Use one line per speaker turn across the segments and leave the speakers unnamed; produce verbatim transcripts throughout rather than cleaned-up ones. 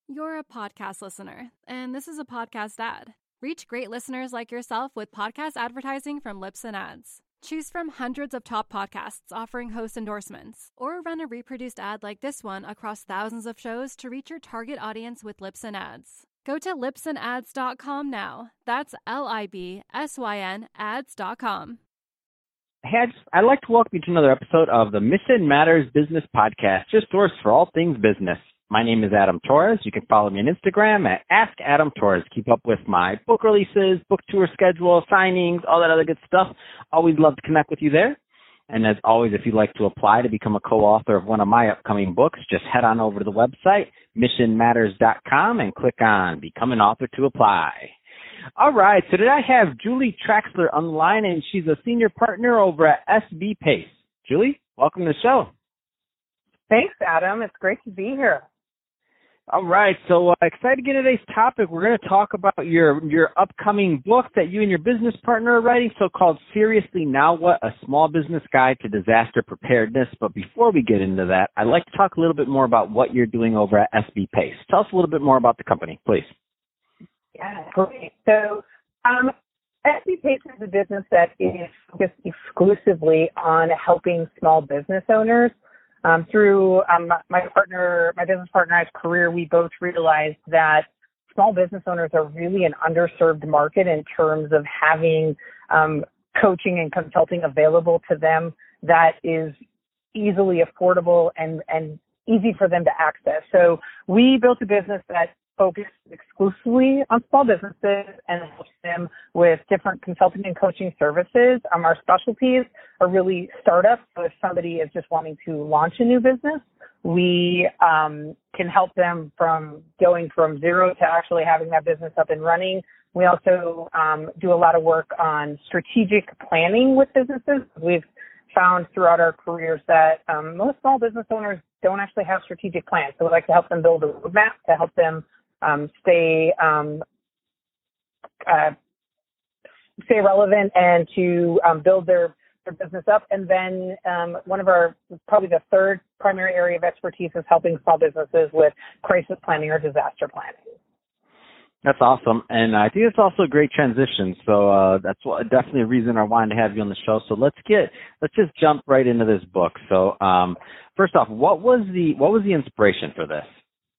You're a podcast listener, and this is a podcast ad. Reach great listeners like yourself with podcast advertising from Libsyn Ads. Choose from hundreds of top podcasts offering host endorsements, or run a reproduced ad like this one across thousands of shows to reach your target audience with Libsyn Ads. Go to libsyn ads dot com now. That's L I B S Y N ads dot com.
Hey, I'd, I'd like to welcome you to another episode of the Mission Matters Business Podcast, your source for all things business. My name is Adam Torres. You can follow me on Instagram at Ask Adam Torres. Keep up with my book releases, book tour schedule, signings, all that other good stuff. Always love to connect with you there. And as always, if you'd like to apply to become a co-author of one of my upcoming books, just head on over to the website, mission matters dot com, and click on Become an Author to apply. All right, so today I have Julie Traxler on the line, and she's a senior partner over at S B Pace. Julie, welcome to the show.
Thanks, Adam. It's great to be here.
All right, so uh, excited to get into today's topic. We're going to talk about your your upcoming book that you and your business partner are writing, so called Seriously Now What? A Small Business Guide to Disaster Preparedness. But before we get into that, I'd like to talk a little bit more about what you're doing over at S B Pace. Tell us a little bit more about the company, please.
Yeah, great. So um, S B Pace is a business that is focused exclusively on helping small business owners. Um, through um, my partner, my business partner and I's career, we both realized that small business owners are really an underserved market in terms of having um, coaching and consulting available to them that is easily affordable and, and easy for them to access. So we built a business that focused exclusively on small businesses and helps them with different consulting and coaching services. Um, our specialties are really startups. So if somebody is just wanting to launch a new business, we um, can help them from going from zero to actually having that business up and running. We also um, do a lot of work on strategic planning with businesses. We've found throughout our careers that um, most small business owners don't actually have strategic plans. So we like to help them build a roadmap to help them Um, stay um, uh, stay relevant and to um, build their, their business up. And then um, one of our, probably the third primary area of expertise is helping small businesses with crisis planning or disaster planning.
That's awesome. And I think it's also a great transition. So uh, that's what, definitely a reason I wanted to have you on the show. So let's get, let's just jump right into this book. So um, first off, what was the, what was the inspiration for this?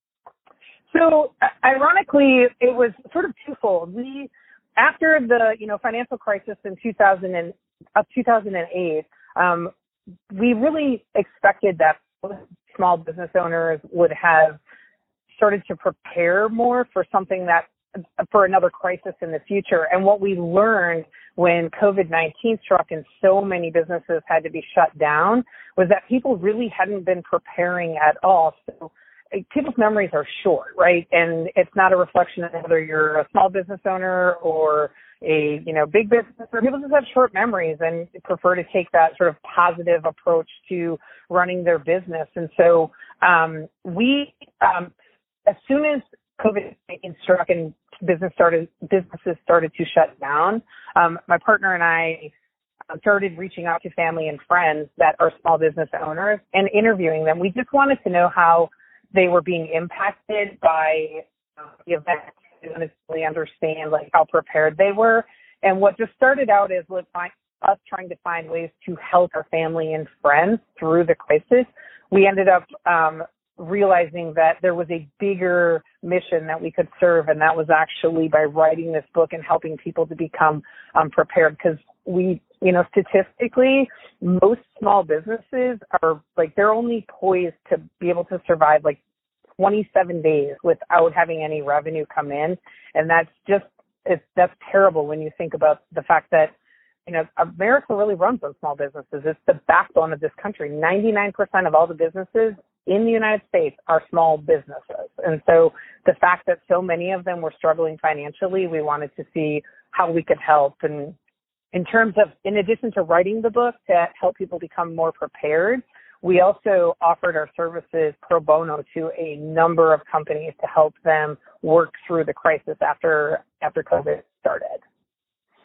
So ironically, it was sort of twofold. We, after the, you know, financial crisis in two thousand and up two thousand eight, um, we really expected that small business owners would have started to prepare more for something that, for another crisis in the future. And what we learned when COVID nineteen struck and so many businesses had to be shut down was that people really hadn't been preparing at all. So people's memories are short, right? And it's not a reflection of whether you're a small business owner or a, you know, big business owner. People just have short memories and prefer to take that sort of positive approach to running their business. And so um, we, um, as soon as COVID nineteen struck and business started, businesses started to shut down, um, my partner and I started reaching out to family and friends that are small business owners and interviewing them. We just wanted to know how they were being impacted by uh, the event. We wanted to really understand like how prepared they were. And what just started out is with find, us trying to find ways to help our family and friends through the crisis. We ended up um, realizing that there was a bigger mission that we could serve, and that was actually by writing this book and helping people to become um, prepared. Because we, you know, statistically, most small businesses are like, they're only poised to be able to survive like twenty-seven days without having any revenue come in. And that's just, it's, that's terrible when you think about the fact that, you know, America really runs on small businesses. It's the backbone of this country. ninety-nine percent of all the businesses in the United States are small businesses. And so the fact that so many of them were struggling financially, we wanted to see how we could help. And in terms of, in addition to writing the book to help people become more prepared, we also offered our services pro bono to a number of companies to help them work through the crisis after after COVID started.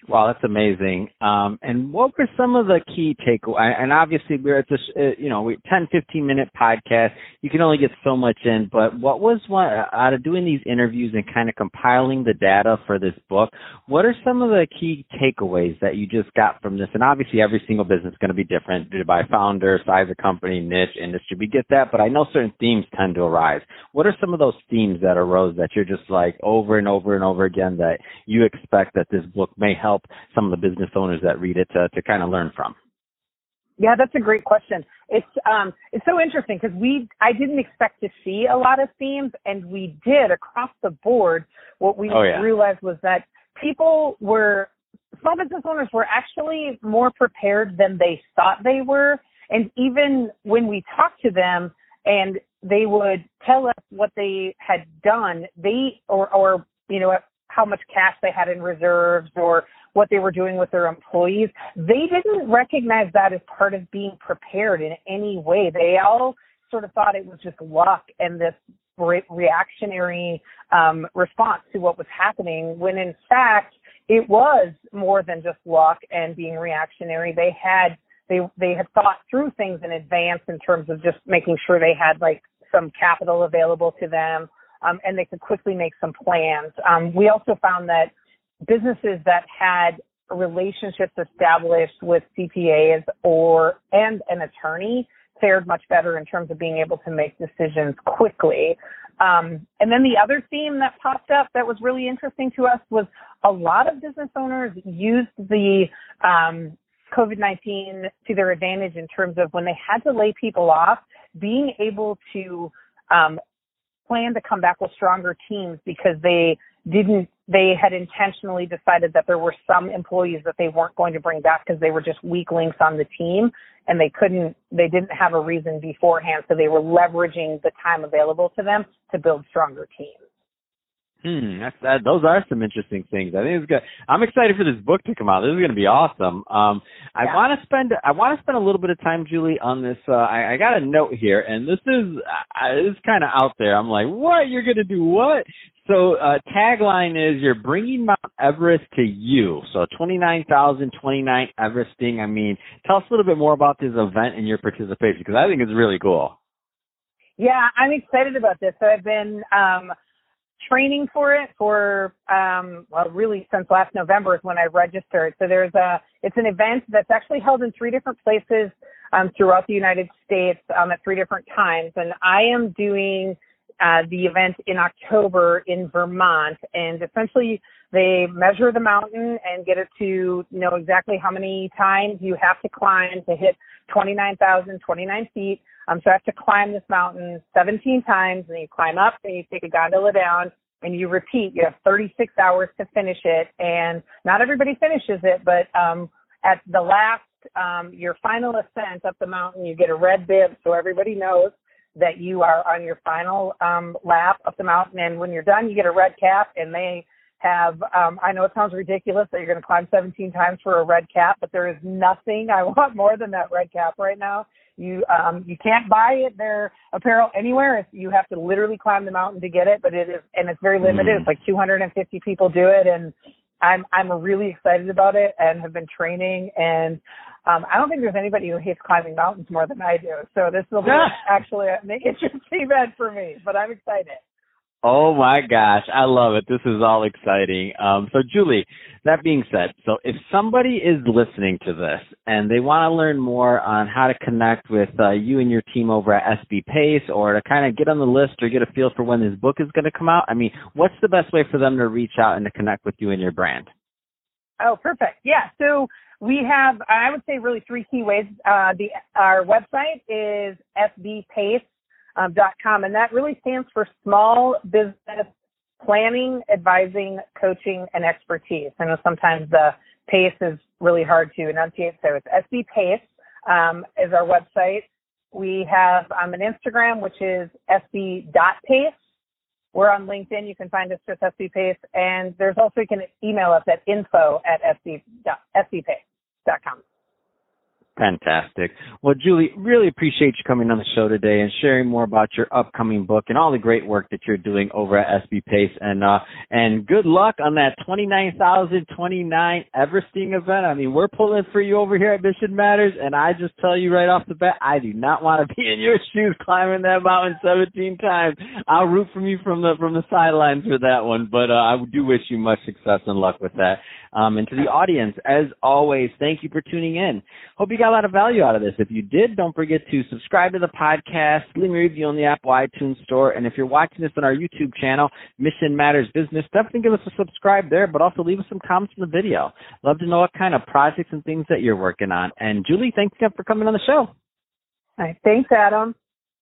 Wow, that's amazing. Um, and what were some of the key takeaways? And obviously, we're at this, uh, you know, we ten, fifteen minute podcast. You can only get so much in. But what was one out of doing these interviews and kind of compiling the data for this book? What are some of the key takeaways that you just got from this? And obviously, every single business is going to be different by founder, size of company, niche, industry. We get that. But I know certain themes tend to arise. What are some of those themes that arose that you're just like over and over and over again that you expect that this book may help some of the business owners that read it to, to kind of learn from?
Yeah, that's a great question. It's um, it's so interesting because we I didn't expect to see a lot of themes, and we did across the board. What we
oh, yeah.
realized was that people were small business owners were actually more prepared than they thought they were, and even when we talked to them and they would tell us what they had done, they or or you know how much cash they had in reserves or what they were doing with their employees, they didn't recognize that as part of being prepared in any way. They all sort of thought it was just luck and this re- reactionary um, response to what was happening, when in fact it was more than just luck and being reactionary. They had they they had thought through things in advance in terms of just making sure they had like some capital available to them, um, and they could quickly make some plans. Um, we also found that businesses that had relationships established with C P As or and an attorney fared much better in terms of being able to make decisions quickly. Um, and then the other theme that popped up that was really interesting to us was a lot of business owners used the um, COVID nineteen to their advantage in terms of when they had to lay people off, being able to um, plan to come back with stronger teams because they didn't, they had intentionally decided that there were some employees that they weren't going to bring back because they were just weak links on the team and they couldn't, they didn't have a reason beforehand. So they were leveraging the time available to them to build stronger teams.
Hmm, that's, that, those are some interesting things. I think it's good. I'm excited for this book to come out. This is going to be awesome. Um, I
yeah.
want to spend I want to spend a little bit of time, Julie, on this. Uh, I, I got a note here, and this is uh, this is kind of out there. I'm like, what? You're going to do what? So uh, tagline is you're bringing Mount Everest to you. So twenty-nine thousand twenty-nine Everesting. I mean, tell us a little bit more about this event and your participation, because I think it's really cool.
Yeah, I'm excited about this. So I've been um, training for it for, um, well, really since last November is when I registered. So there's a, it's an event that's actually held in three different places um, throughout the United States um, at three different times. And I am doing uh, the event in October in Vermont. And essentially they measure the mountain and get it to know exactly how many times you have to climb to hit twenty-nine thousand twenty-nine feet. Um, so I have to climb this mountain seventeen times, and you climb up, and you take a gondola down, and you repeat. You have thirty-six hours to finish it, and not everybody finishes it, but um, at the last, um, your final ascent up the mountain, you get a red bib, so everybody knows that you are on your final um, lap up the mountain, and when you're done, you get a red cap, and they have, um, I know it sounds ridiculous that you're going to climb seventeen times for a red cap, but there is nothing I want more than that red cap right now. You um, you can't buy it, their apparel anywhere. It's, you have to literally climb the mountain to get it, but it is, and it's very limited.
Mm.
It's like two hundred fifty people do it, and I'm I'm really excited about it and have been training. And um, I don't think there's anybody who hates climbing mountains more than I do. So this will be actually an interesting event for me, but I'm excited.
Oh my gosh, I love it. This is all exciting. Um, so Julie, that being said, so if somebody is listening to this and they want to learn more on how to connect with uh, you and your team over at S B Pace, or to kind of get on the list or get a feel for when this book is going to come out, I mean, what's the best way for them to reach out and to connect with you and your brand?
Oh, perfect. Yeah. So we have, I would say, really three key ways. Uh, the our website is S B Pace. Um, dot com, and that really stands for Small Business Planning, Advising, Coaching, and Expertise. I know sometimes the PACE is really hard to enunciate, so it's S B Pace um, is our website. We have um, an Instagram, which is S B dot pace. We're on LinkedIn. You can find us just S B Pace, and there's also, you can email us at info at S B pace dot com.
Fantastic. Well, Julie, really appreciate you coming on the show today and sharing more about your upcoming book and all the great work that you're doing over at S B Pace. And uh, and good luck on that twenty-nine thousand twenty-nine Everesting event. I mean, we're pulling for you over here at Mission Matters, and I just tell you right off the bat, I do not want to be in your shoes climbing that mountain seventeen times. I'll root for you from the from the sidelines for that one, but uh, I do wish you much success and luck with that. Um, and to the audience, as always, thank you for tuning in. Hope you got a lot of value out of this. If you did, don't forget to subscribe to the podcast, leave me a review on the Apple iTunes Store, and if you're watching this on our YouTube channel, Mission Matters Business, definitely give us a subscribe there, but also leave us some comments in the video. Love to know what kind of projects and things that you're working on. And Julie, thanks again for coming on the show.
All right. Thanks, Adam.